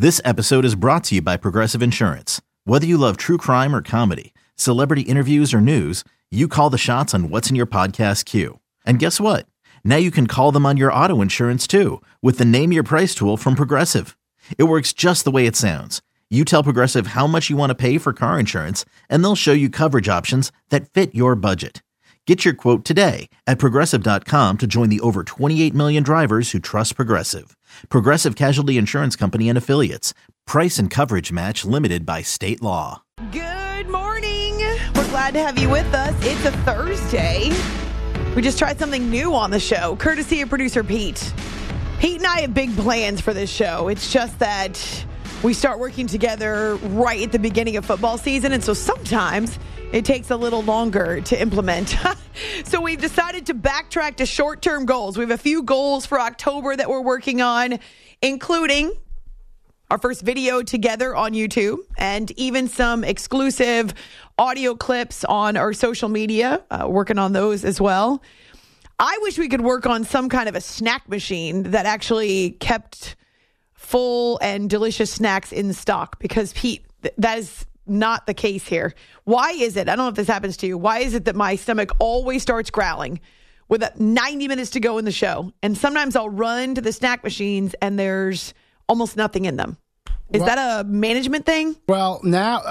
This episode is brought to you by Progressive Insurance. Whether you love true crime or comedy, celebrity interviews or news, you call the shots on what's in your podcast queue. And guess what? Now you can call them on your auto insurance too with the Name Your Price tool from Progressive. It works just the way it sounds. You tell Progressive how much you want to pay for car insurance, and they'll show you coverage options that fit your budget. Get your quote today at Progressive.com to join the over 28 million drivers who trust Progressive. Progressive Casualty Insurance Company and Affiliates. Price and coverage match limited by state law. Good morning. We're glad to have you with us. It's a Thursday. We just tried something new on the show, courtesy of producer Pete. Pete and I have big plans for this show. It's just that we start working together right at the beginning of football season, and so sometimes it takes a little longer to implement. So we've decided to backtrack to short-term goals. We have a few goals for October that we're working on, including our first video together on YouTube and even some exclusive audio clips on our social media, working on those as well. I wish we could work on some kind of a snack machine that actually kept full and delicious snacks in stock, because Pete, that is not the case here. Why is it? I don't know if this happens to you. Why is it that my stomach always starts growling with 90 minutes to go in the show? And sometimes I'll run to the snack machines and there's almost nothing in them. Is that a management thing? Well, now,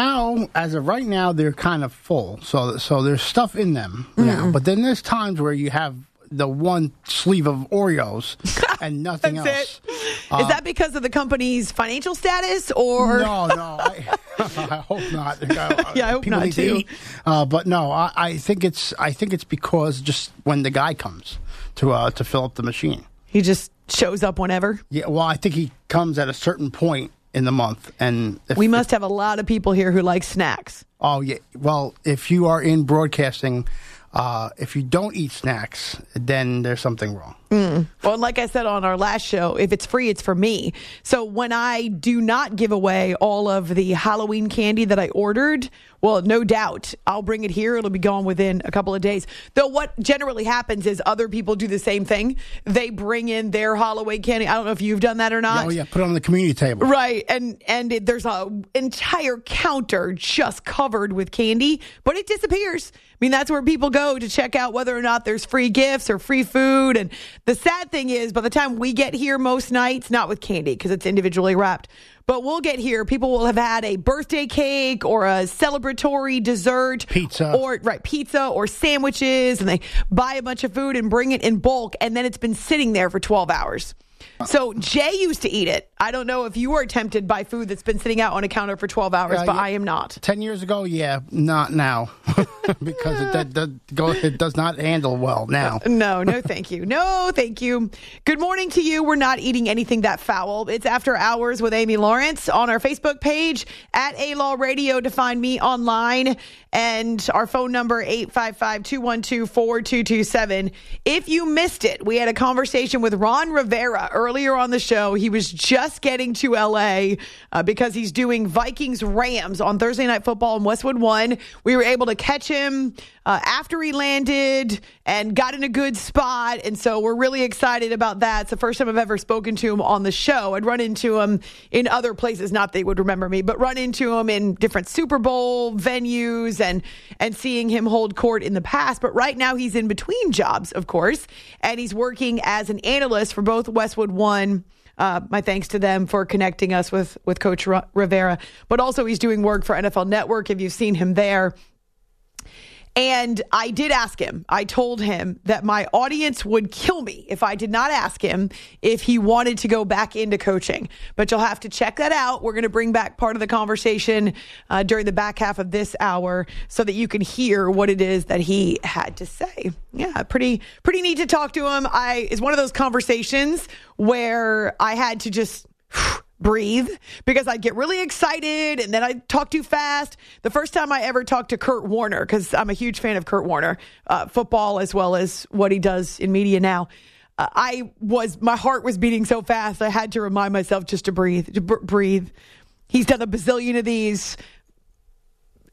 as of right now, they're kind of full. So there's stuff in them now. But then there's times where you have the one sleeve of Oreos and nothing else. Is that because of the company's financial status, or? No, I hope not. Yeah, I hope people not need too. To eat. But no, I think it's because just when the guy comes to fill up the machine, he just shows up whenever. Yeah, well, I think he comes at a certain point in the month, and we must have a lot of people here who like snacks. Oh yeah, well, if you are in broadcasting, if you don't eat snacks, then there's something wrong. Well, like I said on our last show, if it's free, it's for me. So when I do not give away all of the Halloween candy that I ordered, well, no doubt, I'll bring it here. It'll be gone within a couple of days. Though what generally happens is other people do the same thing. They bring in their Halloween candy. I don't know if you've done that or not. Oh, yeah, put it on the community table. Right, and there's an entire counter just covered with candy, but it disappears. I mean, that's where people go to check out whether or not there's free gifts or free food. And the sad thing is, by the time we get here most nights, not with candy because it's individually wrapped, but we'll get here, people will have had a birthday cake or a celebratory dessert. Pizza. Pizza or sandwiches, and they buy a bunch of food and bring it in bulk, and then it's been sitting there for 12 hours. So Jay used to eat it. I don't know if you are tempted by food that's been sitting out on a counter for 12 hours, but I am not. 10 years ago, yeah, not now. Because it does not handle well now. No, thank you. No, thank you. Good morning to you. We're not eating anything that foul. It's After Hours with Amy Lawrence on our Facebook page at A-Law Radio to find me online. And our phone number, 855-212-4227. If you missed it, we had a conversation with Ron Rivera earlier on the show. He was just getting to L.A. Because he's doing Vikings-Rams on Thursday Night Football in Westwood One. We were able to catch him after he landed and got in a good spot. And so we're really excited about that. It's the first time I've ever spoken to him on the show. I'd run into him in other places, not they would remember me, but run into him in different Super Bowl venues and seeing him hold court in the past. But right now he's in between jobs, of course, and he's working as an analyst for both Westwood One. My thanks to them for connecting us with Coach Rivera. But also he's doing work for NFL Network, if you've seen him there. And I did ask him. I told him that my audience would kill me if I did not ask him if he wanted to go back into coaching. But you'll have to check that out. We're going to bring back part of the conversation during the back half of this hour so that you can hear what it is that he had to say. Yeah, pretty neat to talk to him. It's one of those conversations where I had to just breathe because I'd get really excited and then I'd talk too fast. The first time I ever talked to Kurt Warner, because I'm a huge fan of Kurt Warner, football as well as what he does in media now. My heart was beating so fast. I had to remind myself just to breathe. He's done a bazillion of these.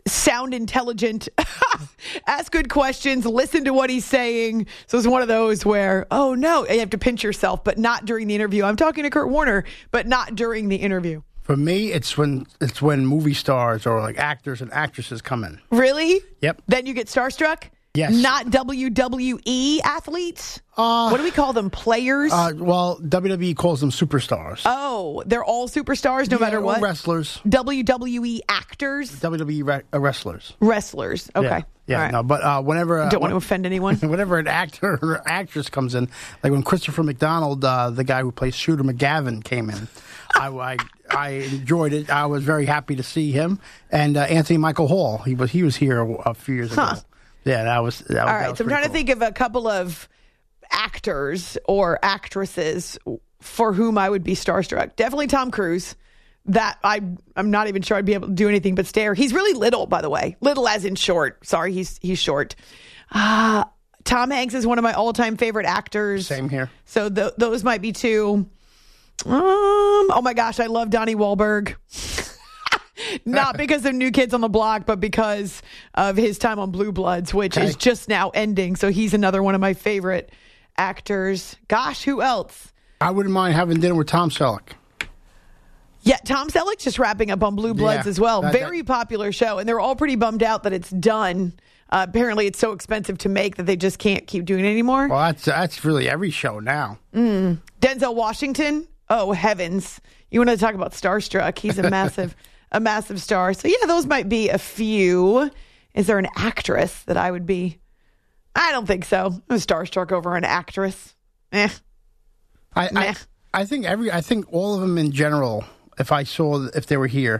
sound intelligent, ask good questions, listen to what he's saying. So it's one of those where, oh no, you have to pinch yourself, but not during the interview. I'm talking to Kurt Warner, but not during the interview. For me, it's when movie stars or like actors and actresses come in. Really? Yep. Then you get starstruck? Yes. Not WWE athletes? What do we call them? Players? Well, WWE calls them superstars. Oh, they're all superstars no matter what? Wrestlers. WWE actors? WWE wrestlers. Wrestlers. Okay. Yeah, right. No, but whenever... Don't want to offend anyone. Whenever an actor or actress comes in, like when Christopher McDonald, the guy who plays Shooter McGavin, came in, I enjoyed it. I was very happy to see him. And Anthony Michael Hall, he was here a few years ago. Yeah, that was all right. So I'm trying to think of a couple of actors or actresses for whom I would be starstruck. Definitely Tom Cruise. That I'm not even sure I'd be able to do anything but stare. He's really little, by the way. Little as in short. Sorry, he's short. Tom Hanks is one of my all-time favorite actors. Same here. So those might be two. Oh my gosh, I love Donnie Wahlberg. Not because of New Kids on the Block, but because of his time on Blue Bloods, which is just now ending. So he's another one of my favorite actors. Gosh, who else? I wouldn't mind having dinner with Tom Selleck. Yeah, Tom Selleck's just wrapping up on Blue Bloods as well. Very popular show, and they're all pretty bummed out that it's done. Apparently, it's so expensive to make that they just can't keep doing it anymore. Well, that's really every show now. Denzel Washington. Oh, heavens. You want to talk about starstruck. He's a massive star. So, yeah, those might be a few. Is there an actress that I would be? I don't think so. I'm starstruck over an actress. I think all of them in general, if they were here.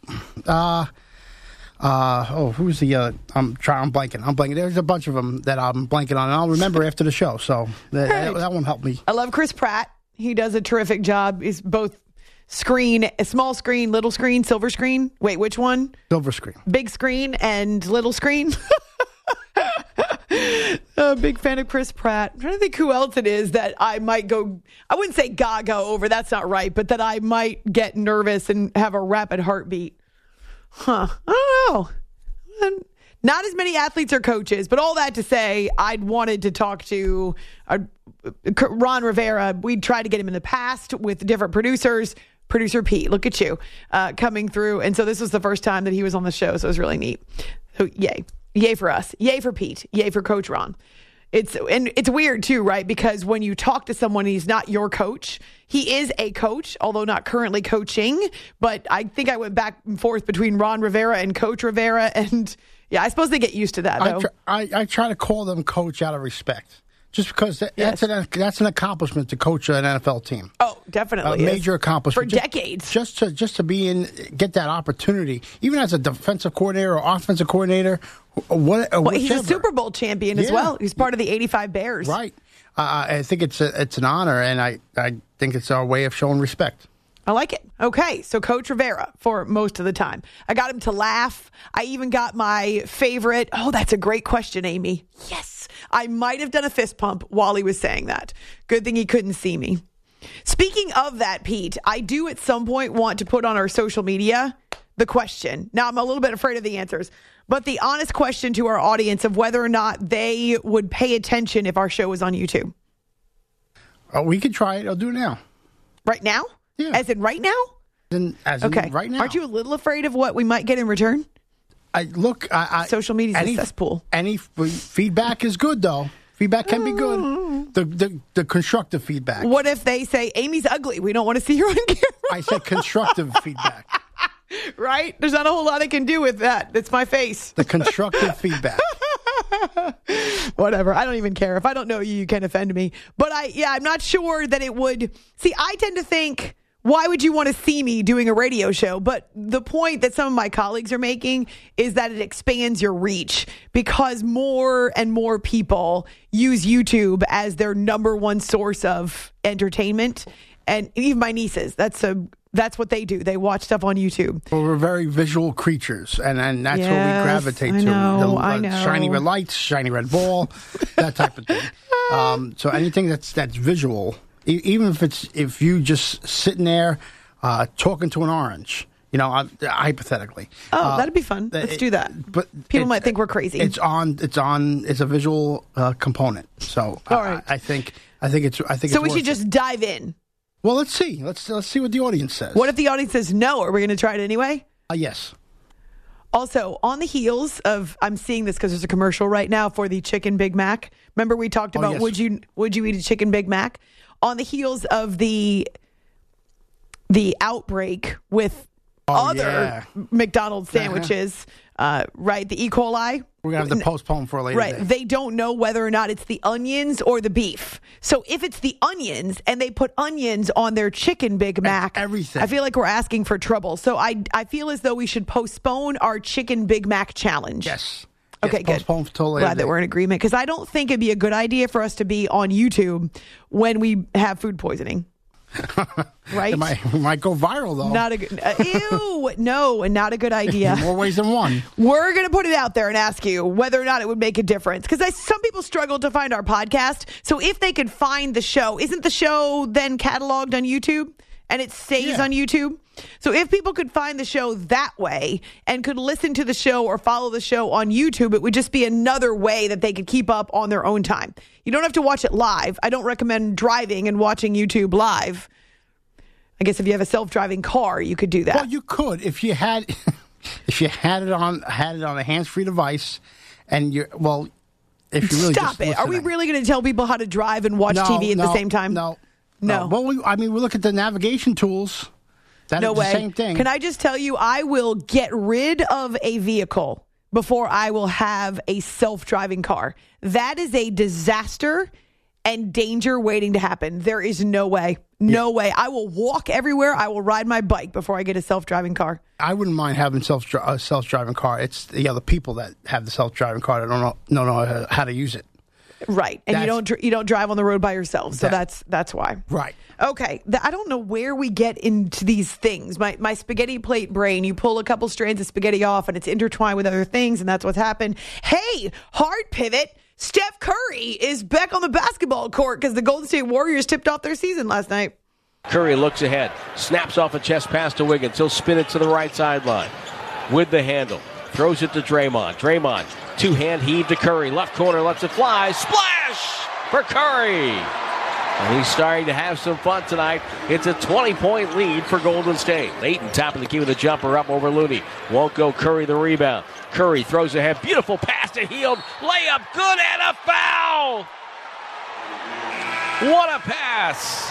Who's the I'm blanking. There's a bunch of them that I'm blanking on, and I'll remember after the show. So that won't help me. I love Chris Pratt. He does a terrific job. He's both small screen, little screen, silver screen. Wait, which one? Silver screen. Big screen and little screen. A big fan of Chris Pratt. I'm trying to think who else it is that I might go, I wouldn't say gaga over, that's not right, but that I might get nervous and have a rapid heartbeat. I don't know. Not as many athletes or coaches, but all that to say, I'd wanted to talk to Ron Rivera. We'd tried to get him in the past with different producers. Producer Pete, look at you, coming through. And so this was the first time that he was on the show, so it was really neat. So yay. Yay for us. Yay for Pete. Yay for Coach Ron. It's weird too, right? Because when you talk to someone, he's not your coach. He is a coach, although not currently coaching. But I think I went back and forth between Ron Rivera and Coach Rivera. And yeah, I suppose they get used to that, though. I try to call them coach out of respect. Just because that's an accomplishment to coach an NFL team. Oh, definitely, a major accomplishment for decades. Just to get that opportunity, even as a defensive coordinator or offensive coordinator. He's a Super Bowl champion as well. He's part of the '85 Bears. Right. I think it's an honor, and I think it's our way of showing respect. I like it. Okay, so Coach Rivera for most of the time. I got him to laugh. I even got my favorite. Oh, that's a great question, Amy. Yes. I might have done a fist pump while he was saying that. Good thing he couldn't see me. Speaking of that, Pete, I do at some point want to put on our social media the question. Now, I'm a little bit afraid of the answers, but the honest question to our audience of whether or not they would pay attention if our show was on YouTube. We could try it. I'll do it now. Right now? Yeah. As in right now? As in right now. Aren't you a little afraid of what we might get in return? Social media is a cesspool. Any feedback is good, though. Feedback can be good. The constructive feedback. What if they say, Amy's ugly, we don't want to see her on camera? I said constructive feedback. Right? There's not a whole lot I can do with that. It's my face. The constructive feedback. Whatever. I don't even care. If I don't know you, you can offend me. But I'm not sure that it would. See, I tend to think, why would you want to see me doing a radio show? But the point that some of my colleagues are making is that it expands your reach because more and more people use YouTube as their number one source of entertainment. And even my nieces, that's what they do. They watch stuff on YouTube. Well, we're very visual creatures, and that's what we gravitate to. I know. Shiny red lights, shiny red ball, that type of thing. So anything that's visual, even if you just sitting there talking to an orange, Hypothetically. Oh, that'd be fun. Let's do that. But people might think we're crazy. It's a visual component. So all right. I think it's So we should just dive in. Well, let's see. Let's see what the audience says. What if the audience says no? Are we going to try it anyway? Yes. Also, on the heels of, I'm seeing this because there's a commercial right now for the Chicken Big Mac. Remember we talked about yes. would you eat a Chicken Big Mac? On the heels of the outbreak with other McDonald's sandwiches, right? The E. coli. We're going to have to postpone for a later Right. day. They don't know whether or not it's the onions or the beef. So if it's the onions and they put onions on their Chicken Big Mac, everything. I feel like we're asking for trouble. So I feel as though we should postpone our Chicken Big Mac challenge. Yes. Okay, good. Postpone until later. Glad that we're in agreement because I don't think it'd be a good idea for us to be on YouTube when we have food poisoning. Right? We might go viral, though. Not a good. Ew, no, not a good idea. More ways than one. We're going to put it out there and ask you whether or not it would make a difference. Because some people struggle to find our podcast. So if they could find the show, isn't the show then cataloged on YouTube? And it stays on YouTube? So if people could find the show that way and could listen to the show or follow the show on YouTube, it would just be another way that they could keep up on their own time. You don't have to watch it live. I don't recommend driving and watching YouTube live. I guess if you have a self-driving car, you could do that. Well, you could if you had it on a hands-free device, and if you really stop it. Are we really going to tell people how to drive and watch TV at the same time? No. Well, we look at the navigation tools. That is the same thing. Can I just tell you, I will get rid of a vehicle before I will have a self-driving car. That is a disaster and danger waiting to happen. There is no way. No way. I will walk everywhere. I will ride my bike before I get a self-driving car. I wouldn't mind having a self-driving car. It's the other people that have the self-driving car that don't know how to use it. Right. And you don't drive on the road by yourself. So that's why. Right. Okay. I don't know where we get into these things. My spaghetti plate brain, you pull a couple strands of spaghetti off and it's intertwined with other things, and that's what's happened. Hey, hard pivot. Steph Curry is back on the basketball court because the Golden State Warriors tipped off their season last night. Curry looks ahead, snaps off a chest pass to Wiggins. He'll spin it to the right sideline with the handle. Throws it to Draymond. Draymond, two-hand heave to Curry. Left corner, lets it fly. Splash for Curry. And he's starting to have some fun tonight. It's a 20-point lead for Golden State. Ayton top of the key with a jumper up over Looney. Won't go. Curry the rebound. Curry throws ahead. Beautiful pass to Hield. Layup good and a foul. What a pass.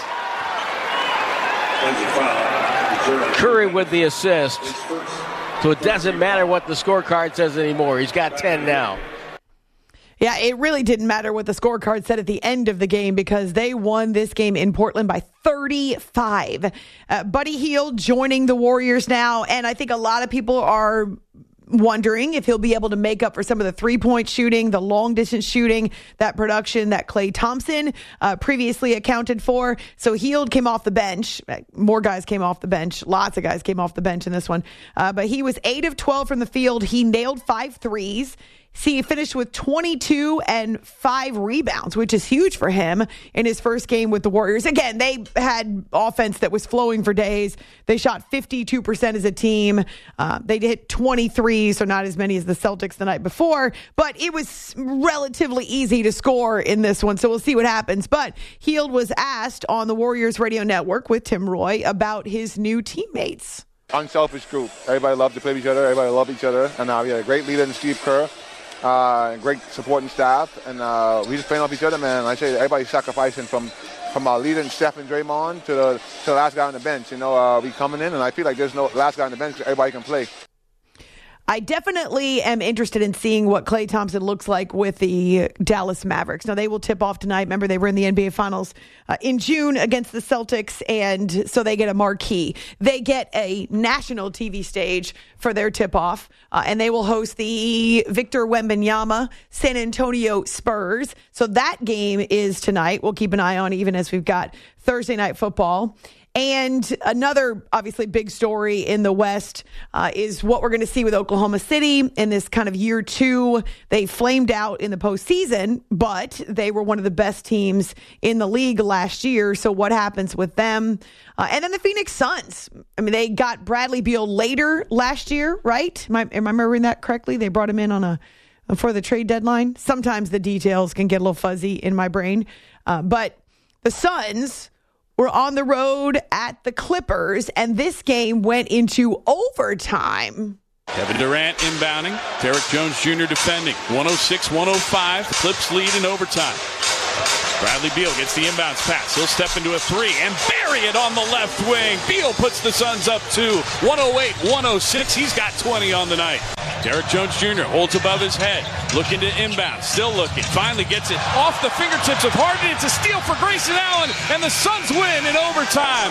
Curry with the assist. So it doesn't matter what the scorecard says anymore. He's got 10 now. Yeah, it really didn't matter what the scorecard said at the end of the game because they won this game in Portland by 35. Buddy Hield joining the Warriors now, and I think a lot of people are wondering if he'll be able to make up for some of the three-point shooting, the long-distance shooting, that production that Klay Thompson previously accounted for. So Hield came off the bench. More guys came off the bench. Lots of guys came off the bench in this one. But he was 8 of 12 from the field. He nailed 5 threes. He finished with 22 and 5 rebounds, which is huge for him in his first game with the Warriors. Again, they had offense that was flowing for days. They shot 52% as a team. They hit 23, so not as many as the Celtics the night before, but it was relatively easy to score in this one, so we'll see what happens. But Hield was asked on the Warriors radio network with Tim Roy about his new teammates. Unselfish group. Everybody loved to play with each other. Everybody loved each other. And we had a great leader in Steve Kerr. Great supporting staff, and we just playing off each other, man. Like I say, everybody's sacrificing from our leader and Steph and Draymond to the last guy on the bench. We coming in, and I feel like there's no last guy on the bench. Everybody can play. I definitely am interested in seeing what Klay Thompson looks like with the Dallas Mavericks. Now, they will tip off tonight. Remember, they were in the NBA Finals in June against the Celtics, and so they get a marquee. They get a national TV stage for their tip-off, and they will host the Victor Wembanyama San Antonio Spurs. So that game is tonight. We'll keep an eye on even as we've got Thursday Night Football. And another, obviously, big story in the West is what we're going to see with Oklahoma City in this kind of year two. They flamed out in the postseason, but they were one of the best teams in the league last year. So what happens with them? And then the Phoenix Suns. I mean, they got Bradley Beal later last year, right? Am I remembering that correctly? They brought him in for the trade deadline. Sometimes the details can get a little fuzzy in my brain. But the Suns were on the road at the Clippers, and this game went into overtime. Kevin Durant inbounding. Derek Jones Jr. defending. 106-105. Clips lead in overtime. Bradley Beal gets the inbounds pass. He'll step into a three and bury it on the left wing. Beal puts the Suns up 2. 108-106. He's got 20 on the night. Derek Jones Jr. holds above his head. Looking to inbound. Still looking. Finally gets it off the fingertips of Harden. It's a steal for Grayson Allen. And the Suns win in overtime.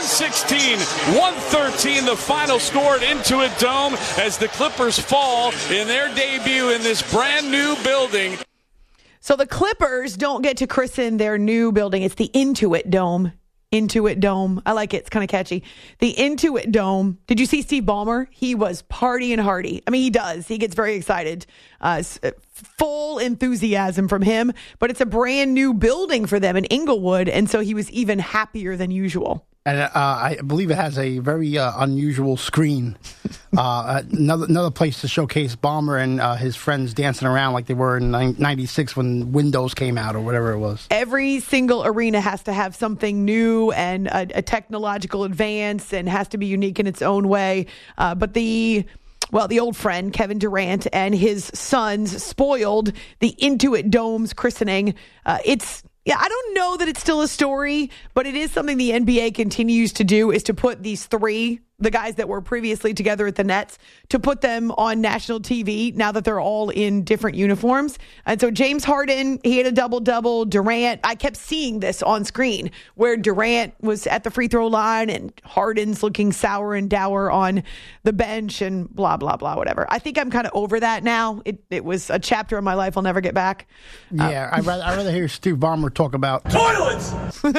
116-113. The final scored into a dome as the Clippers fall in their debut in this brand new building. So the Clippers don't get to christen their new building. It's the Intuit Dome. Intuit Dome. I like it. It's kind of catchy. The Intuit Dome. Did you see Steve Ballmer? He was partying hardy. I mean, he does. He gets very excited. Full enthusiasm from him. But it's a brand new building for them in Inglewood. And so he was even happier than usual. And I believe it has a very unusual screen. Another place to showcase Ballmer and his friends dancing around like they were in 96 when Windows came out or whatever it was. Every single arena has to have something new and a technological advance and has to be unique in its own way. But the old friend, Kevin Durant, and his sons spoiled the Intuit Dome's christening. I don't know that it's still a story, but it is something the NBA continues to do, is to put these three, the guys that were previously together at the Nets, to put them on national TV now that they're all in different uniforms. And so James Harden, he had a double-double. Durant, I kept seeing this on screen where Durant was at the free throw line and Harden's looking sour and dour on the bench and blah, blah, blah, whatever. I think I'm kind of over that now. It was a chapter of my life I'll never get back. Yeah, I'd rather hear Steve Ballmer talk about toilets.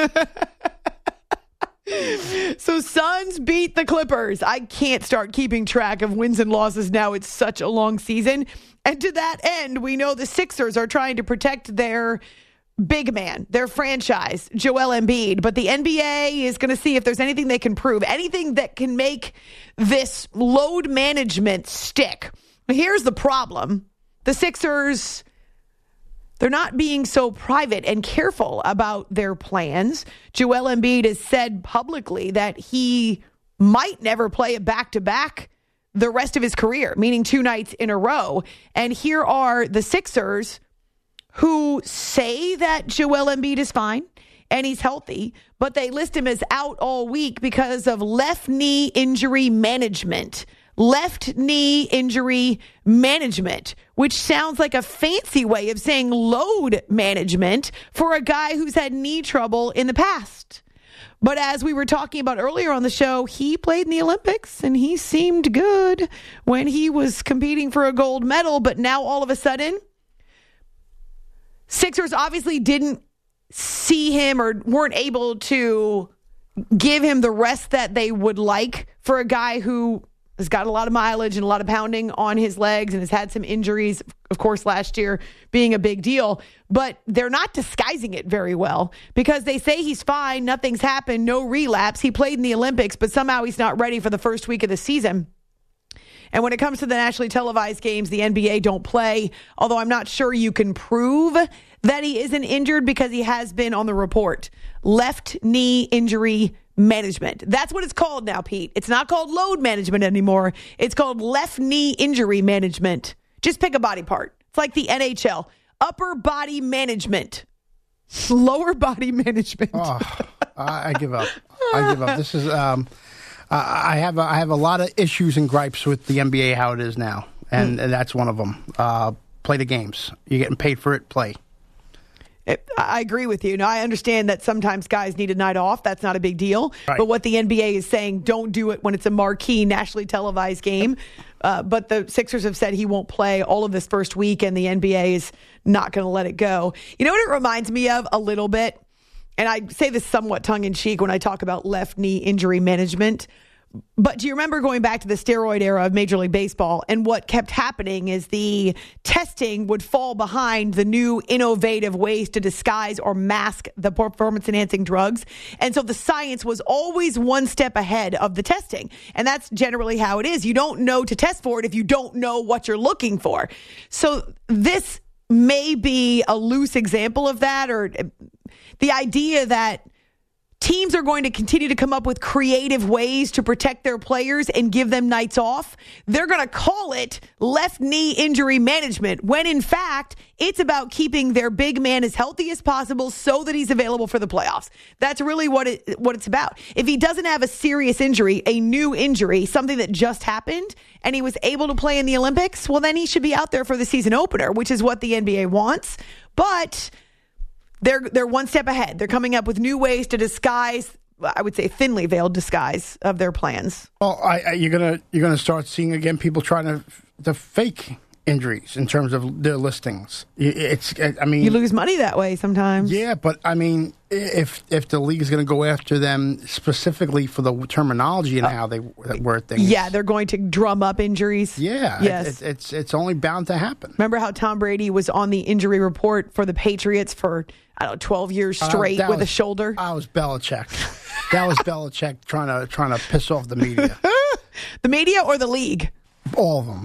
So Suns beat the Clippers. I can't start keeping track of wins and losses now. It's such a long season. And to that end, we know the Sixers are trying to protect their big man, their franchise, Joel Embiid. But the NBA is going to see if there's anything they can prove, anything that can make this load management stick. Here's the problem. The Sixers, they're not being so private and careful about their plans. Joel Embiid has said publicly that he might never play a back-to-back the rest of his career, meaning 2 nights in a row. And here are the Sixers who say that Joel Embiid is fine and he's healthy, but they list him as out all week because of left knee injury management. Left knee injury management, which sounds like a fancy way of saying load management for a guy who's had knee trouble in the past. But as we were talking about earlier on the show, he played in the Olympics and he seemed good when he was competing for a gold medal. But now all of a sudden, Sixers obviously didn't see him or weren't able to give him the rest that they would like for a guy who has got a lot of mileage and a lot of pounding on his legs and has had some injuries, of course, last year being a big deal. But they're not disguising it very well because they say he's fine, nothing's happened, no relapse. He played in the Olympics, but somehow he's not ready for the first week of the season. And when it comes to the nationally televised games, the NBA don't play, although I'm not sure you can prove that he isn't injured because he has been on the report. Left knee injury management. That's what it's called now, Pete. It's not called load management anymore. It's called left knee injury management. Just pick a body part. It's like the NHL. Upper body management. Lower body management. Oh, I give up. This is I have a lot of issues and gripes with the NBA how it is now, and that's one of them. Play the games. You're getting paid for it. Play. I agree with you. Now, I understand that sometimes guys need a night off. That's not a big deal. Right. But what the NBA is saying, don't do it when it's a marquee, nationally televised game. But the Sixers have said he won't play all of this first week, and the NBA is not going to let it go. You know what it reminds me of a little bit? and I say this somewhat tongue-in-cheek when I talk about left knee injury management, but do you remember going back to the steroid era of Major League Baseball, and what kept happening is the testing would fall behind the new innovative ways to disguise or mask the performance-enhancing drugs. And so the science was always one step ahead of the testing. And that's generally how it is. You don't know to test for it if you don't know what you're looking for. So this may be a loose example of that, or the idea that teams are going to continue to come up with creative ways to protect their players and give them nights off. They're going to call it left knee injury management, when in fact, it's about keeping their big man as healthy as possible so that he's available for the playoffs. That's really what it's about. If he doesn't have a serious injury, a new injury, something that just happened, and he was able to play in the Olympics, well, then he should be out there for the season opener, which is what the NBA wants. But they're one step ahead. They're coming up with new ways to disguise, I would say thinly veiled disguise of their plans. Well, you're gonna start seeing again people trying to fake injuries in terms of their listings. I mean, you lose money that way sometimes. Yeah, but I mean, if the league is going to go after them specifically for the terminology and how they word things, yeah, they're going to drum up injuries. Yeah, yes, it's only bound to happen. Remember how Tom Brady was on the injury report for the Patriots for 12 years straight with a shoulder? I was Belichick. That was Belichick trying to piss off the media. The media or the league? All of them.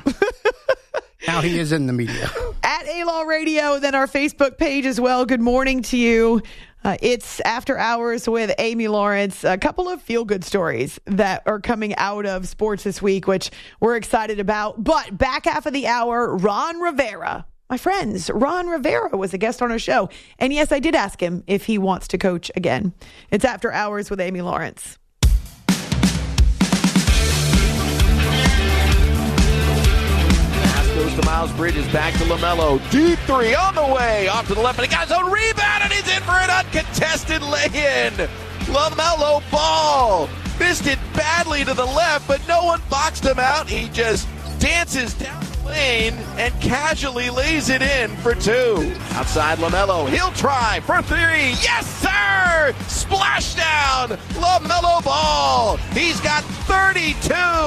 Now he is in the media. At A-Law Radio, then our Facebook page as well. Good morning to you. It's After Hours with Amy Lawrence. A couple of feel-good stories that are coming out of sports this week, which we're excited about. But back half of the hour, Ron Rivera. My friends, Ron Rivera was a guest on our show. And yes, I did ask him if he wants to coach again. It's After Hours with Amy Lawrence. Goes to Miles Bridges, back to LaMelo. Deep three on the way. Off to the left, and he got his own rebound, and he's in for an uncontested lay-in. LaMelo Ball missed it badly to the left, but no one boxed him out. He just dances down the lane and casually lays it in for two. Outside LaMelo, he'll try for three. Yes, sir! Splashdown, LaMelo Ball. He's got 32.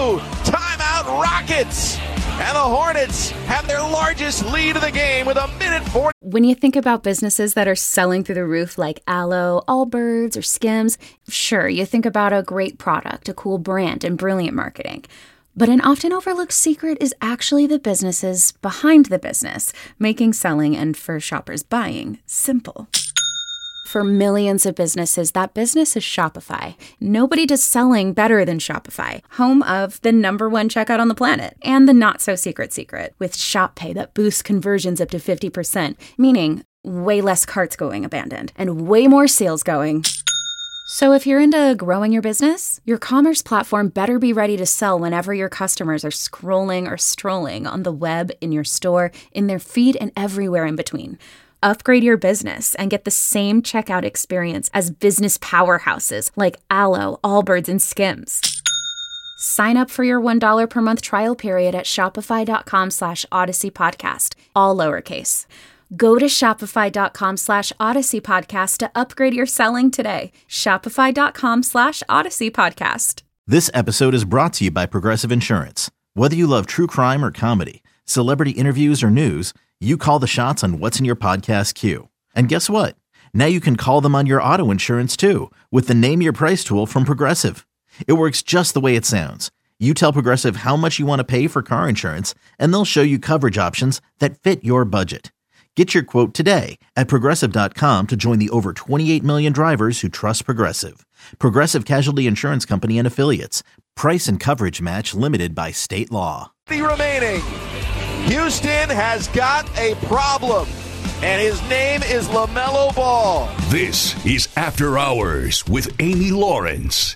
Timeout Rockets. And the Hornets have their largest lead of the game with 1:40. When you think about businesses that are selling through the roof like Aloe, Allbirds, or Skims, sure, you think about a great product, a cool brand, and brilliant marketing. But an often overlooked secret is actually the businesses behind the business, making selling and, for shoppers, buying simple. For millions of businesses, that business is Shopify. Nobody does selling better than Shopify, home of the #1 checkout on the planet, and the not-so-secret secret, with Shop Pay that boosts conversions up to 50%, meaning way less carts going abandoned, and way more sales going. So if you're into growing your business, your commerce platform better be ready to sell whenever your customers are scrolling or strolling on the web, in your store, in their feed, and everywhere in between. Upgrade your business and get the same checkout experience as business powerhouses like Aloe, Allbirds, and Skims. Sign up for your $1 per month trial period at shopify.com/Odyssey Podcast, all lowercase. Go to shopify.com/Odyssey Podcast to upgrade your selling today. Shopify.com/Odyssey Podcast. This episode is brought to you by Progressive Insurance. Whether you love true crime or comedy, celebrity interviews or news, you call the shots on what's in your podcast queue. And guess what? Now you can call them on your auto insurance too with the Name Your Price tool from Progressive. It works just the way it sounds. You tell Progressive how much you want to pay for car insurance, and they'll show you coverage options that fit your budget. Get your quote today at Progressive.com to join the over 28 million drivers who trust Progressive. Progressive Casualty Insurance Company and Affiliates. Price and coverage match limited by state law. Remaining. Houston has got a problem, and his name is LaMelo Ball. This is After Hours with Amy Lawrence.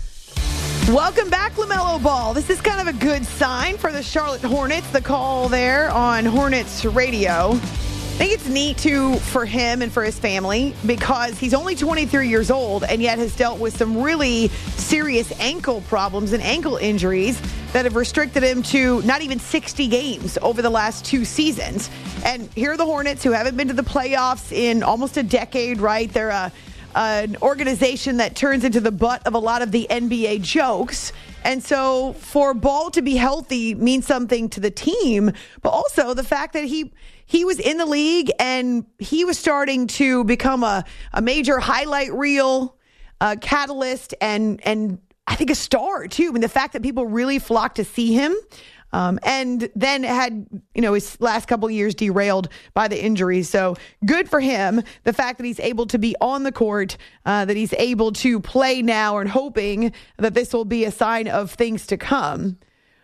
Welcome back, LaMelo Ball. This is kind of a good sign for the Charlotte Hornets, the call there on Hornets Radio. I think it's neat, for him and for his family, because he's only 23 years old and yet has dealt with some really serious ankle problems and ankle injuries that have restricted him to not even 60 games over the last 2 seasons. And here are the Hornets, who haven't been to the playoffs in almost a decade, right? They're an organization that turns into the butt of a lot of the NBA jokes. And so for Ball to be healthy means something to the team, but also the fact that he was in the league and he was starting to become a major highlight reel catalyst and I think a star too. I mean, the fact that people really flocked to see him, and then had, his last couple of years derailed by the injuries. So good for him. The fact that he's able to be on the court, that he's able to play now, and hoping that this will be a sign of things to come.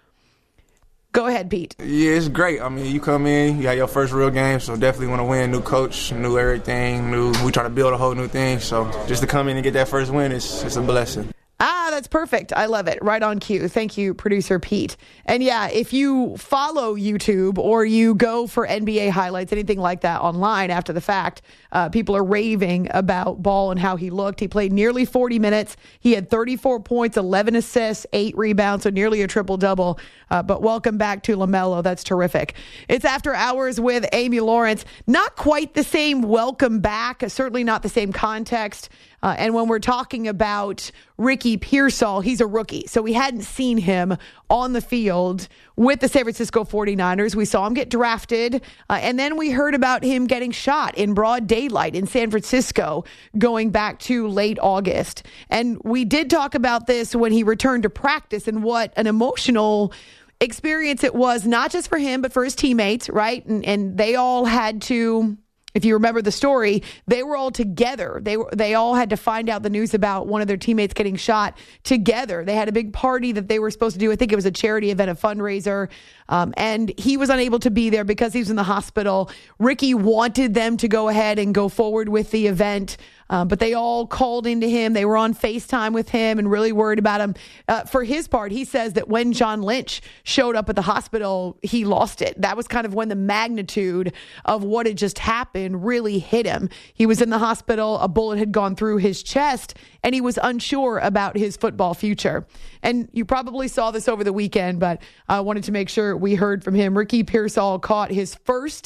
Go ahead, Pete. Yeah, it's great. I mean, you come in, you have your first real game, so definitely want to win. New coach, new everything, we try to build a whole new thing. So just to come in and get that first win, it's a blessing. That's perfect. I love it. Right on cue. Thank you, producer Pete. And yeah, if you follow YouTube or you go for NBA highlights, anything like that online after the fact, people are raving about Ball and how he looked. He played nearly 40 minutes. He had 34 points, 11 assists, 8 rebounds, so nearly a triple-double. But welcome back to LaMelo. That's terrific. It's After Hours with Amy Lawrence. Not quite the same welcome back, certainly not the same context. And when we're talking about Ricky Pearsall, he's a rookie. So we hadn't seen him on the field with the San Francisco 49ers. We saw him get drafted. And then we heard about him getting shot in broad daylight in San Francisco going back to late August. And we did talk about this when he returned to practice and what an emotional experience it was, not just for him, but for his teammates, right? And they all had to... If you remember the story, they were all together. They all had to find out the news about one of their teammates getting shot together. They had a big party that they were supposed to do. I think it was a charity event, a fundraiser. And he was unable to be there because he was in the hospital. Ricky wanted them to go ahead and go forward with the event. But they all called into him. They were on FaceTime with him and really worried about him. For his part, he says that when John Lynch showed up at the hospital, he lost it. That was kind of when the magnitude of what had just happened really hit him. He was in the hospital. A bullet had gone through his chest, and he was unsure about his football future. And you probably saw this over the weekend, but I wanted to make sure we heard from him. Ricky Pearsall caught his first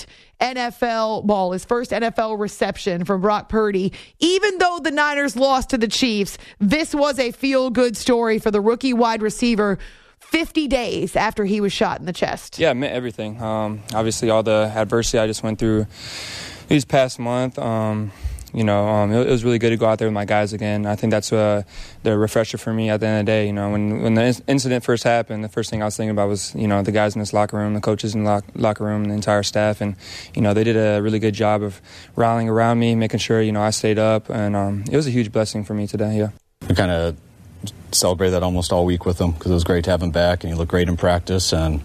NFL ball, his first NFL reception from Brock Purdy. Even though the Niners lost to the Chiefs, this was a feel-good story for the rookie wide receiver 50 days after he was shot in the chest. Yeah, it meant everything. Obviously, all the adversity I just went through these past month, it was really good to go out there with my guys again. I think that's the refresher for me at the end of the day. When the incident first happened, the first thing I was thinking about was, the guys in this locker room, the coaches in the locker room, and the entire staff. And, they did a really good job of rallying around me, making sure, I stayed up. And it was a huge blessing for me today, yeah. We kind of celebrated that almost all week with him because it was great to have him back, and he looked great in practice. And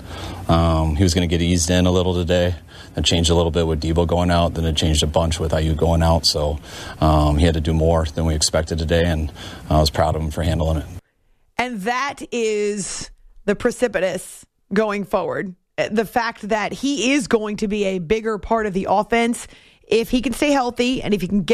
he was going to get eased in a little today. It changed a little bit with Debo going out, then it changed a bunch with Ayuk going out. So he had to do more than we expected today, and I was proud of him for handling it. And that is the precipitous going forward. The fact that he is going to be a bigger part of the offense if he can stay healthy and if he can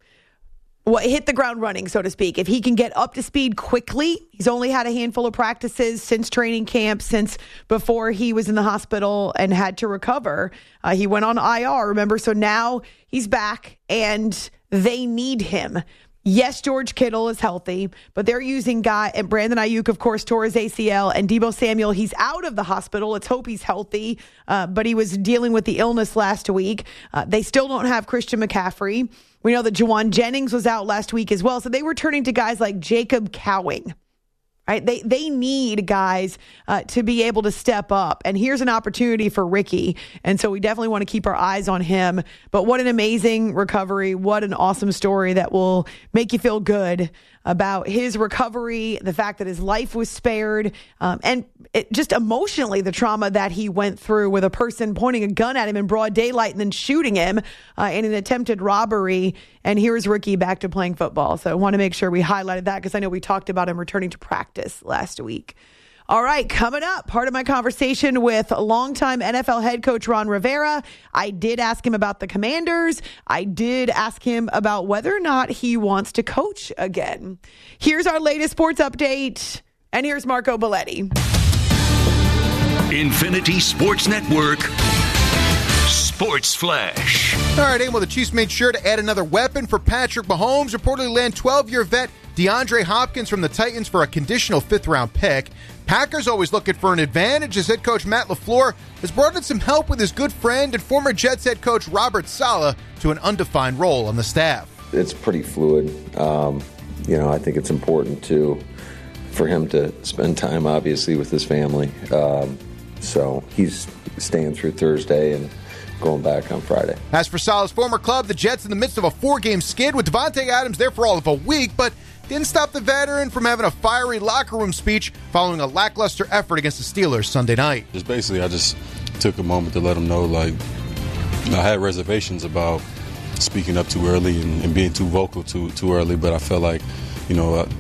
hit the ground running, so to speak. If he can get up to speed quickly, he's only had a handful of practices since training camp, since before he was in the hospital and had to recover. He went on IR, remember? So now he's back and they need him. Yes, George Kittle is healthy, but they're using and Brandon Ayuk, of course, tore his ACL, and Deebo Samuel, he's out of the hospital. Let's hope he's healthy, but he was dealing with the illness last week. They still don't have Christian McCaffrey. We know that Juwan Jennings was out last week as well, so they were turning to guys like Jacob Cowing. Right? They need guys to be able to step up. And here's an opportunity for Ricky. And so we definitely want to keep our eyes on him. But what an amazing recovery. What an awesome story that will make you feel good about his recovery, the fact that his life was spared, and just emotionally the trauma that he went through with a person pointing a gun at him in broad daylight and then shooting him in an attempted robbery. And here's Ricky back to playing football. So I want to make sure we highlighted that because I know we talked about him returning to practice last week. All right, coming up, part of my conversation with longtime NFL head coach Ron Rivera. I did ask him about the Commanders. I did ask him about whether or not he wants to coach again. Here's our latest sports update, and here's Marco Belletti. Infinity Sports Network Sports Flash. All right, well, the Chiefs made sure to add another weapon for Patrick Mahomes. Reportedly land 12-year vet DeAndre Hopkins from the Titans for a conditional 5th-round pick. Packers always looking for an advantage as head coach Matt LaFleur has brought in some help with his good friend and former Jets head coach Robert Saleh to an undefined role on the staff. It's pretty fluid. I think it's important for him to spend time, obviously, with his family. So he's staying through Thursday and going back on Friday. As for Saleh's former club, the Jets in the midst of a 4-game skid with Devontae Adams there for all of a week, but didn't stop the veteran from having a fiery locker room speech following a lackluster effort against the Steelers Sunday night. I just took a moment to let them know, I had reservations about speaking up too early and being too vocal too early, but I felt like, in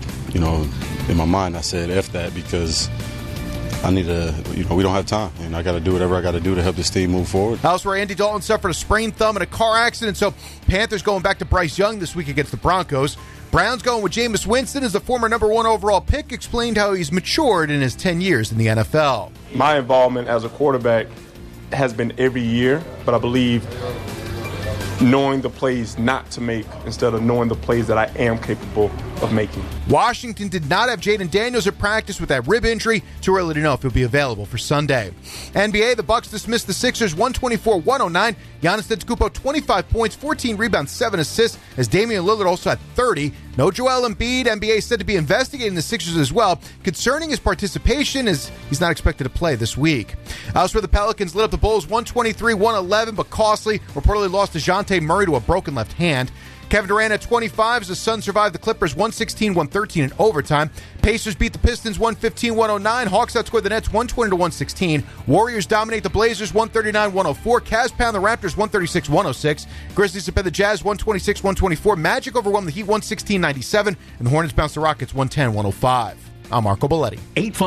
my mind I said F that because I need to, we don't have time, and I got to do whatever I got to do to help this team move forward. Elsewhere, Andy Dalton suffered a sprained thumb in a car accident, so Panthers going back to Bryce Young this week against the Broncos. Browns going with Jameis Winston as the former number 1 overall pick, explained how he's matured in his 10 years in the NFL. My involvement as a quarterback has been every year, but I believe knowing the plays not to make instead of knowing the plays that I am capable of making. Washington did not have Jaden Daniels at practice with that rib injury. Too early to know if he'll be available for Sunday. NBA, the Bucks dismissed the Sixers 124-109. Giannis Antetokounmpo 25 points, 14 rebounds, 7 assists, as Damian Lillard also had 30. No Joel Embiid. NBA said to be investigating the Sixers as well, concerning his participation as he's not expected to play this week. Elsewhere, the Pelicans lit up the Bulls 123-111, but costly. Reportedly lost Dejounte Murray to a broken left hand. Kevin Durant at 25 as the Suns survived the Clippers 116-113 in overtime. Pacers beat the Pistons 115-109. Hawks outscored the Nets 120-116. Warriors dominate the Blazers 139-104. Cavs pound the Raptors 136-106. Grizzlies defeat the Jazz 126-124. Magic overwhelmed the Heat 116-97. And the Hornets bounced the Rockets 110-105. I'm Marco Belletti.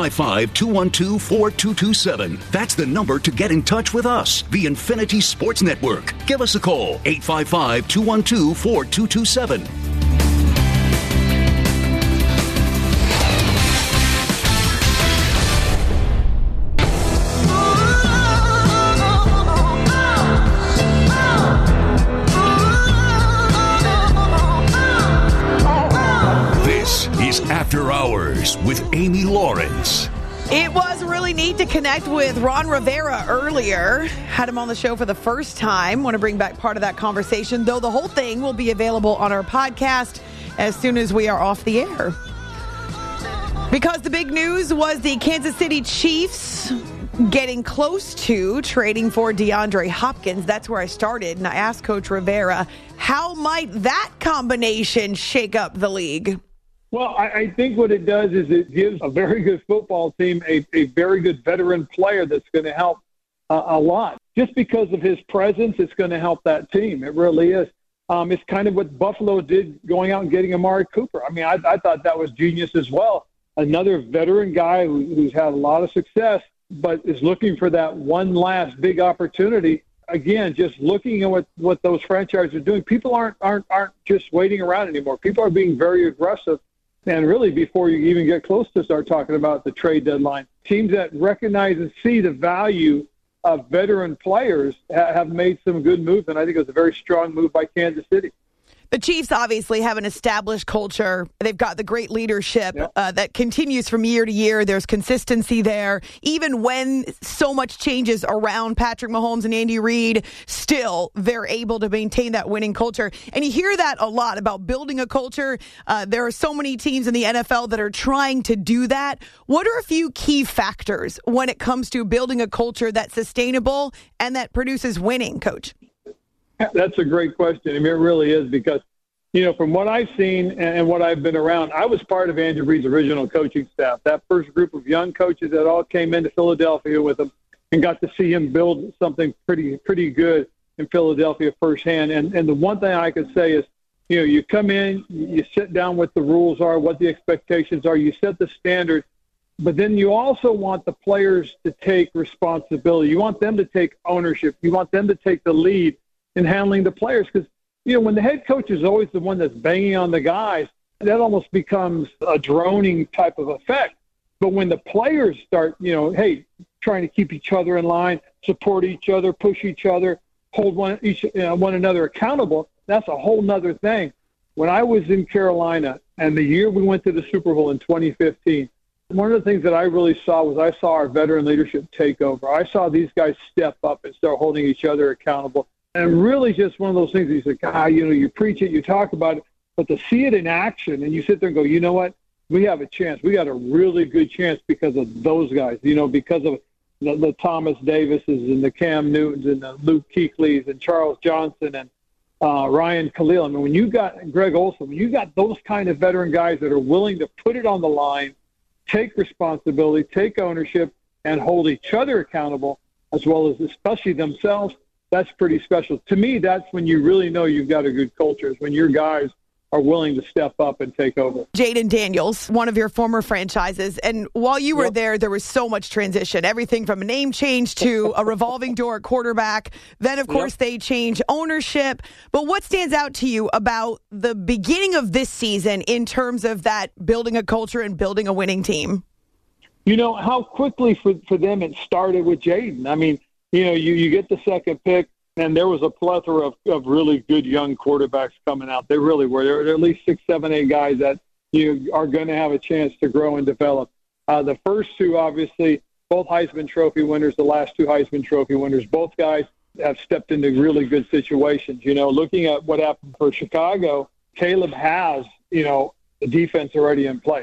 855-212-4227. That's the number to get in touch with us. The Infinity Sports Network. Give us a call. 855-212-4227. After Hours with Amy Lawrence. It was really neat to connect with Ron Rivera earlier. Had him on the show for the first time. Want to bring back part of that conversation, though the whole thing will be available on our podcast as soon as we are off the air. Because the big news was the Kansas City Chiefs getting close to trading for DeAndre Hopkins. That's where I started, and I asked Coach Rivera, how might that combination shake up the league? Well, I think what it does is it gives a very good football team a very good veteran player that's going to help a lot. Just because of his presence, it's going to help that team. It really is. It's kind of what Buffalo did going out and getting Amari Cooper. I mean, I thought that was genius as well. Another veteran guy who's had a lot of success, but is looking for that one last big opportunity. Again, just looking at what those franchises are doing, people aren't just waiting around anymore. People are being very aggressive. And really, before you even get close to start talking about the trade deadline, teams that recognize and see the value of veteran players have made some good moves, and I think it was a very strong move by Kansas City. The Chiefs obviously have an established culture. They've got the great leadership that continues from year to year. There's consistency there. Even when so much changes around Patrick Mahomes and Andy Reid, still they're able to maintain that winning culture. And you hear that a lot about building a culture. There are so many teams in the NFL that are trying to do that. What are a few key factors when it comes to building a culture that's sustainable and that produces winning, Coach? That's a great question. I mean, it really is because, from what I've seen and what I've been around, I was part of Andrew Reid's original coaching staff. That first group of young coaches that all came into Philadelphia with him and got to see him build something pretty good in Philadelphia firsthand. And the one thing I could say is, you come in, you sit down what the rules are, what the expectations are, you set the standard, but then you also want the players to take responsibility. You want them to take ownership. You want them to take the lead in handling the players, because when the head coach is always the one that's banging on the guys, that almost becomes a droning type of effect. But when the players start, trying to keep each other in line, support each other, push each other, hold one another accountable, that's a whole nother thing. When I was in Carolina and the year we went to the Super Bowl in 2015, one of the things that I really saw was I saw our veteran leadership take over. I saw these guys step up and start holding each other accountable. And really just one of those things, you say, God, you preach it, you talk about it, but to see it in action and you sit there and go, you know what? We have a chance. We got a really good chance because of those guys, because of the Thomas Davises and the Cam Newtons and the Luke Kuechly's and Charles Johnson and Ryan Khalil. I mean, when you got Greg Olsen, when you got those kind of veteran guys that are willing to put it on the line, take responsibility, take ownership, and hold each other accountable, as well as especially themselves, that's pretty special. To me, that's when you really know you've got a good culture, is when your guys are willing to step up and take over. Jayden Daniels, one of your former franchises, and while you were there was so much transition, everything from a name change to a revolving door at quarterback. Then, of course, they change ownership. But what stands out to you about the beginning of this season in terms of that building a culture and building a winning team? How quickly for them it started with Jayden. I mean, you get the second pick, and there was a plethora of really good young quarterbacks coming out. They really were. There were at least 6, 7, 8 guys that you are going to have a chance to grow and develop. The first two, obviously, both Heisman Trophy winners, the last 2 Heisman Trophy winners, both guys have stepped into really good situations. Looking at what happened for Chicago, Caleb has, the defense already in place.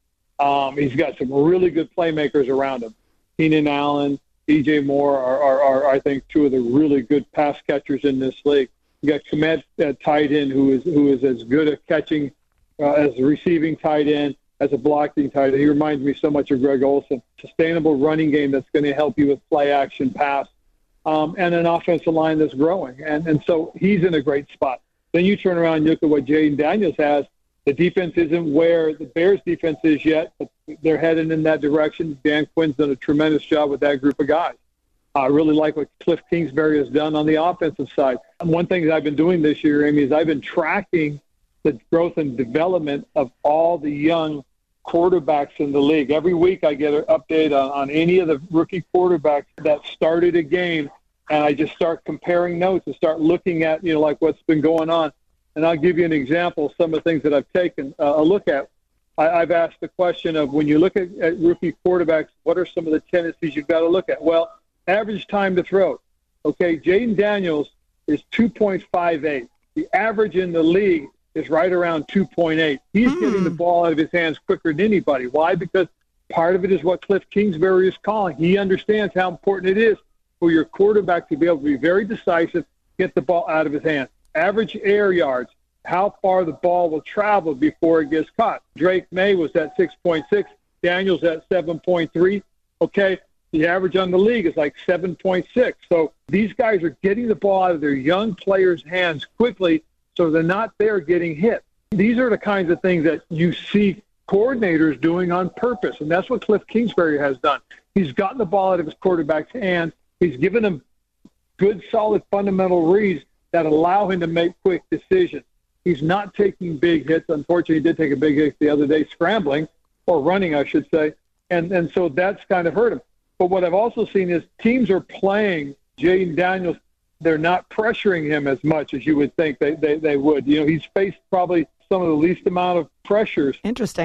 He's got some really good playmakers around him. Keenan Allen, DJ Moore are I think, 2 of the really good pass catchers in this league. You got Kmet at tight end, who is as good at catching as a receiving tight end as a blocking tight end. He reminds me so much of Greg Olsen. Sustainable running game that's going to help you with play action pass, and an offensive line that's growing. And so he's in a great spot. Then you turn around and look at what Jayden Daniels has. The defense isn't where the Bears' defense is yet, but they're heading in that direction. Dan Quinn's done a tremendous job with that group of guys. I really like what Cliff Kingsbury has done on the offensive side. And one thing that I've been doing this year, Amy, is I've been tracking the growth and development of all the young quarterbacks in the league. Every week I get an update on any of the rookie quarterbacks that started a game, and I just start comparing notes and start looking at, like what's been going on. And I'll give you an example of some of the things that I've taken a look at. I've asked the question of, when you look at rookie quarterbacks, what are some of the tendencies you've got to look at? Well, average time to throw. Okay, Jayden Daniels is 2.58. The average in the league is right around 2.8. He's getting the ball out of his hands quicker than anybody. Why? Because part of it is what Cliff Kingsbury is calling. He understands how important it is for your quarterback to be able to be very decisive, get the ball out of his hands. Average air yards, how far the ball will travel before it gets caught. Drake May was at 6.6. Daniels at 7.3. Okay, the average on the league is like 7.6. So these guys are getting the ball out of their young players' hands quickly, so they're not there getting hit. These are the kinds of things that you see coordinators doing on purpose, and that's what Cliff Kingsbury has done. He's gotten the ball out of his quarterback's hands. He's given him good, solid, fundamental reads that allow him to make quick decisions. He's not taking big hits. Unfortunately, he did take a big hit the other day, scrambling, or running, I should say, and so that's kind of hurt him. But what I've also seen is teams are playing Jayden Daniels. They're not pressuring him as much as you would think they would. He's faced probably some of the least amount of pressures. Interesting.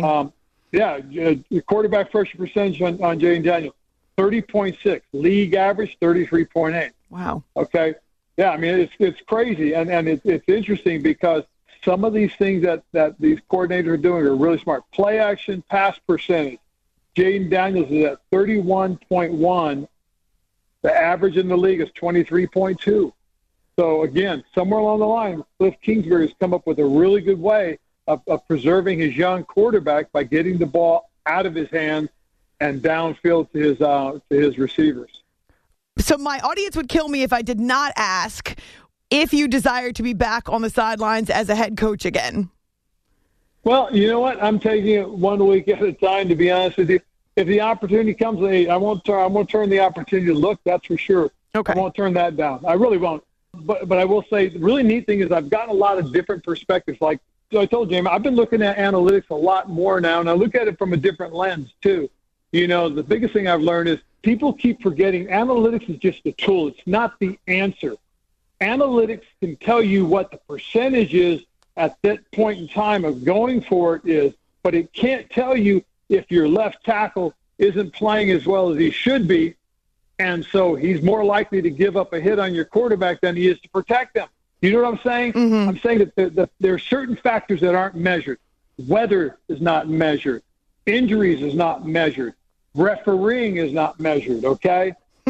The quarterback pressure percentage on Jayden Daniels, 30.6. League average, 33.8. Wow. Okay. Yeah, I mean, it's crazy, and it's interesting because some of these things that these coordinators are doing are really smart. Play action, pass percentage. Jayden Daniels is at 31.1. The average in the league is 23.2. So, again, somewhere along the line, Cliff Kingsbury has come up with a really good way of preserving his young quarterback by getting the ball out of his hands and downfield to his receivers. So my audience would kill me if I did not ask if you desire to be back on the sidelines as a head coach again. Well, you know what? I'm taking it 1 week at a time, to be honest with you. If the opportunity comes, I won't turn the opportunity to look, that's for sure. Okay. I won't turn that down. I really won't. But I will say the really neat thing is I've gotten a lot of different perspectives. Like so I told Jamie, I've been looking at analytics a lot more now, and I look at it from a different lens too. The biggest thing I've learned is people keep forgetting analytics is just a tool. It's not the answer. Analytics can tell you what the percentage is at that point in time of going for it is, but it can't tell you if your left tackle isn't playing as well as he should be, and so he's more likely to give up a hit on your quarterback than he is to protect them. You know what I'm saying? Mm-hmm. I'm saying that there are certain factors that aren't measured. Weather is not measured. Injuries is not measured. Refereeing is not measured, okay?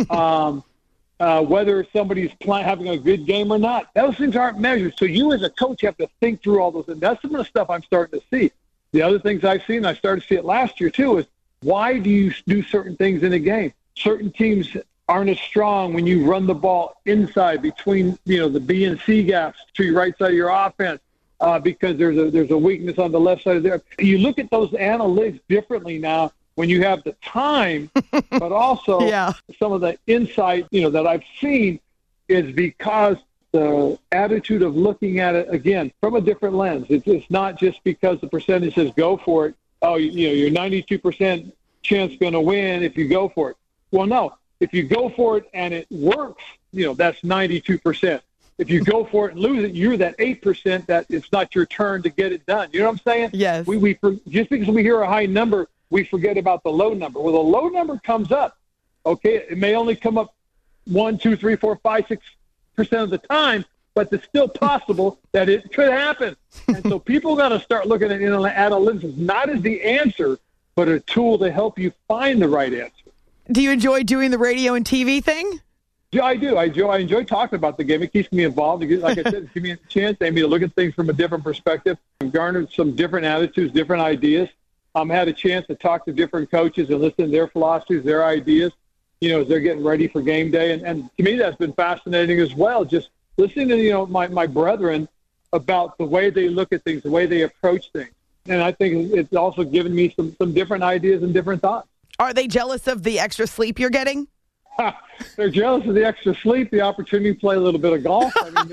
Whether somebody's having a good game or not. Those things aren't measured. So you as a coach have to think through all those. And that's some of the stuff I'm starting to see. The other things I've seen, I started to see it last year too, is why do you do certain things in a game? Certain teams aren't as strong when you run the ball inside between, the B and C gaps to your right side of your offense because there's a weakness on the left side of there. You look at those analytics differently now when you have the time, but also some of the insight, that I've seen is because the attitude of looking at it, again, from a different lens. It's not just because the percentage says go for it. Oh, you're 92% chance going to win if you go for it. Well, no. If you go for it and it works, that's 92%. If you go for it and lose it, you're that 8% that it's not your turn to get it done. You know what I'm saying? Yes. We just because we hear a high number, we forget about the low number. Well, the low number comes up. Okay, it may only come up 1, 2, 3, 4, 5, 6% of the time, but it's still possible that it could happen. And so people got to start looking at analytics not as the answer, but a tool to help you find the right answer. Do you enjoy doing the radio and TV thing? Yeah, I do. I enjoy talking about the game. It keeps me involved. Like I said, it gives me a chance to look at things from a different perspective. I've garnered some different attitudes, different ideas. Had a chance to talk to different coaches and listen to their philosophies, their ideas, as they're getting ready for game day. And to me, that's been fascinating as well, just listening to, my brethren about the way they look at things, the way they approach things. And I think it's also given me some different ideas and different thoughts. Are they jealous of the extra sleep you're getting? They're jealous of the extra sleep, the opportunity to play a little bit of golf.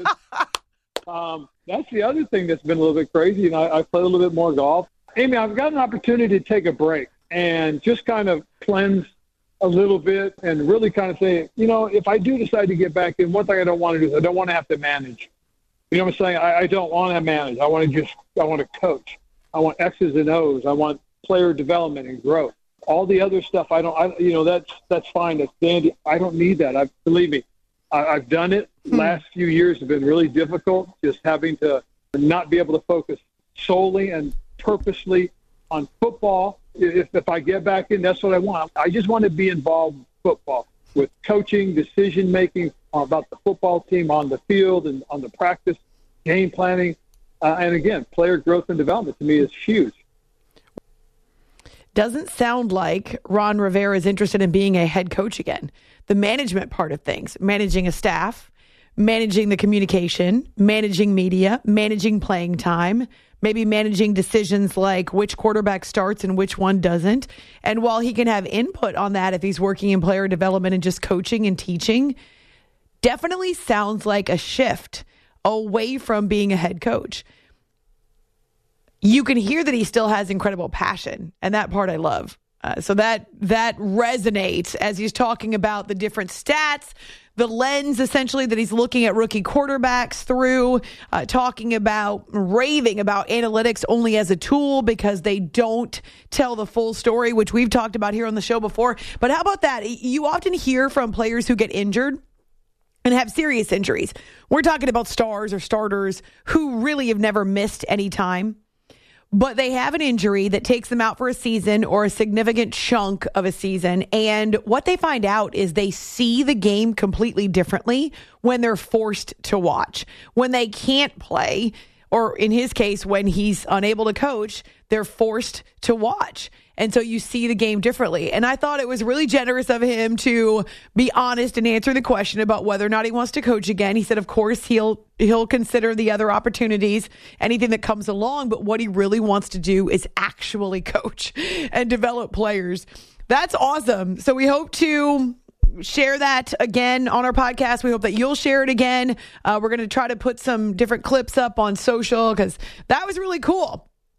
That's the other thing that's been a little bit crazy. I play a little bit more golf. Amy, I've got an opportunity to take a break and just kind of cleanse a little bit and really kind of say, if I do decide to get back in, one thing I don't want to do is I don't want to have to manage. You know what I'm saying? I don't want to manage. I want to coach. I want X's and O's. I want player development and growth. All the other stuff, that's fine. That's dandy. I don't need that. Believe me, I've done it. Last few years have been really difficult, just having to not be able to focus solely and purposely on football. If I get back in, that's what I want. I just want to be involved in football, with coaching, decision-making about the football team on the field and on the practice, game planning. And again, player growth and development to me is huge. Doesn't sound like Ron Rivera is interested in being a head coach again. The management part of things, managing a staff, managing the communication, managing media, managing playing time, maybe managing decisions like which quarterback starts and which one doesn't. And while he can have input on that if he's working in player development and just coaching and teaching, definitely sounds like a shift away from being a head coach. You can hear that he still has incredible passion, and that part I love. So that resonates as he's talking about the different stats, the lens essentially that he's looking at rookie quarterbacks through, raving about analytics only as a tool because they don't tell the full story, which we've talked about here on the show before. But how about that? You often hear from players who get injured and have serious injuries. We're talking about stars or starters who really have never missed any time. But they have an injury that takes them out for a season or a significant chunk of a season. And what they find out is they see the game completely differently when they're forced to watch. When they can't play, or in his case, when he's unable to coach, they're forced to watch. And so you see the game differently. And I thought it was really generous of him to be honest and answer the question about whether or not he wants to coach again. He said, of course, he'll consider the other opportunities, anything that comes along. But what he really wants to do is actually coach and develop players. That's awesome. So we hope to share that again on our podcast. We hope that you'll share it again. We're going to try to put some different clips up on social because that was really cool.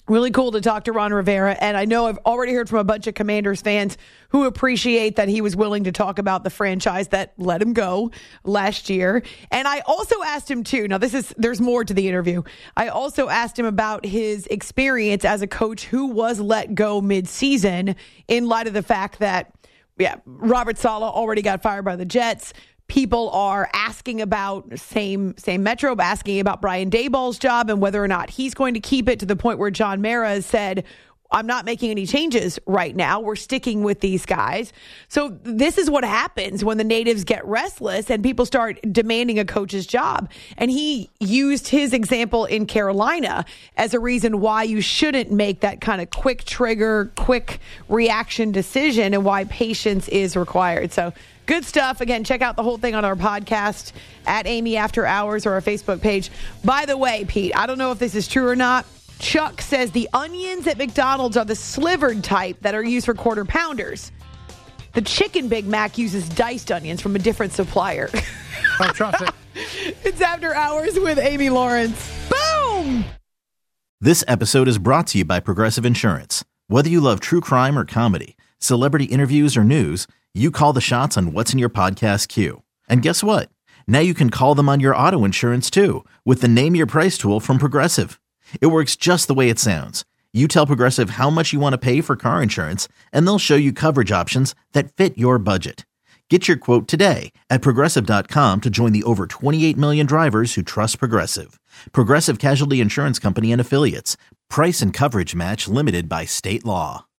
Really cool to talk to Ron Rivera. And I know I've already heard from a bunch of Commanders fans who appreciate that he was willing to talk about the franchise that let him go last year. And I also asked him too. Now there's more to the interview. I also asked him about his experience as a coach who was let go mid-season in light of the fact that, Robert Saleh already got fired by the Jets. People are asking about same Metro, asking about Brian Daboll's job and whether or not he's going to keep it, to the point where John Mara has said, I'm not making any changes right now. We're sticking with these guys. So this is what happens when the natives get restless and people start demanding a coach's job. And he used his example in Carolina as a reason why you shouldn't make that kind of quick trigger, quick reaction decision, and why patience is required. So good stuff. Again, check out the whole thing on our podcast at Amy After Hours or our Facebook page. By the way, Pete, I don't know if this is true or not. Chuck says the onions at McDonald's are the slivered type that are used for quarter pounders. The chicken Big Mac uses diced onions from a different supplier. Don't trust it. It's After Hours with Amy Lawrence. Boom! This episode is brought to you by Progressive Insurance. Whether you love true crime or comedy, celebrity interviews or news, you call the shots on what's in your podcast queue. And guess what? Now you can call them on your auto insurance too with the Name Your Price tool from Progressive. It works just the way it sounds. You tell Progressive how much you want to pay for car insurance, and they'll show you coverage options that fit your budget. Get your quote today at Progressive.com to join the over 28 million drivers who trust Progressive. Progressive Casualty Insurance Company and Affiliates. Price and coverage match limited by state law.